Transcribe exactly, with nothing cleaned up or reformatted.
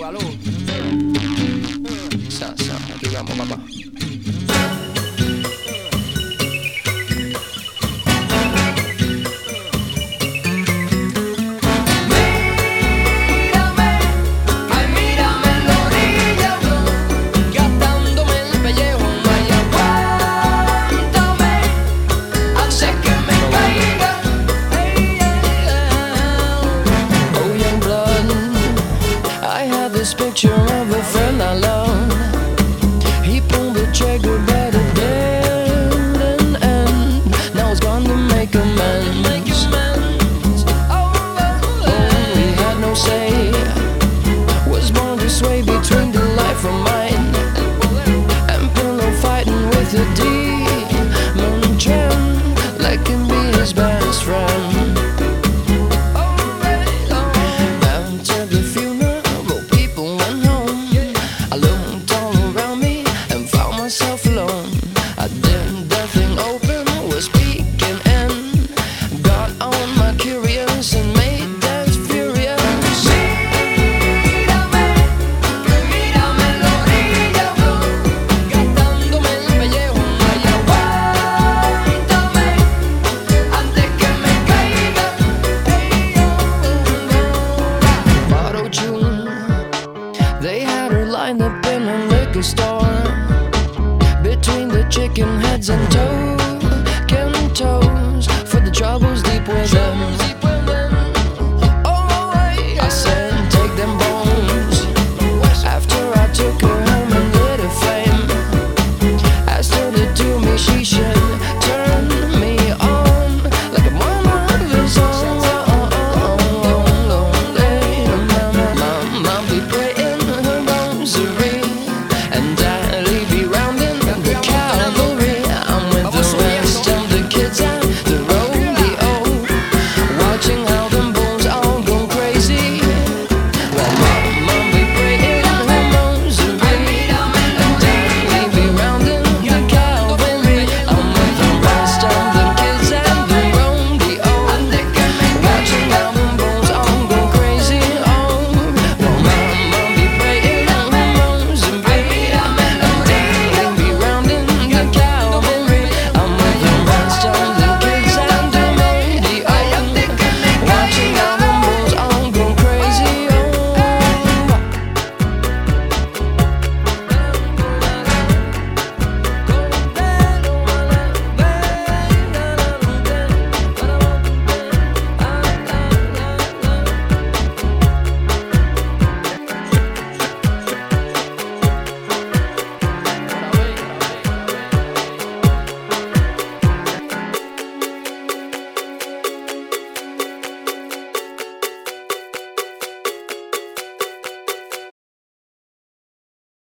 Salud. Sa, sa, aquí vamos, papá. This picture of a friend I love. He pulled the trigger, but it didn't end. Now he's gone to make amends. Oh, he had no say. Was born to sway between the life of mine and pillow fighting with a demon trend. Like can be his best friend. They had her lined up in a liquor store between the chicken heads and toes.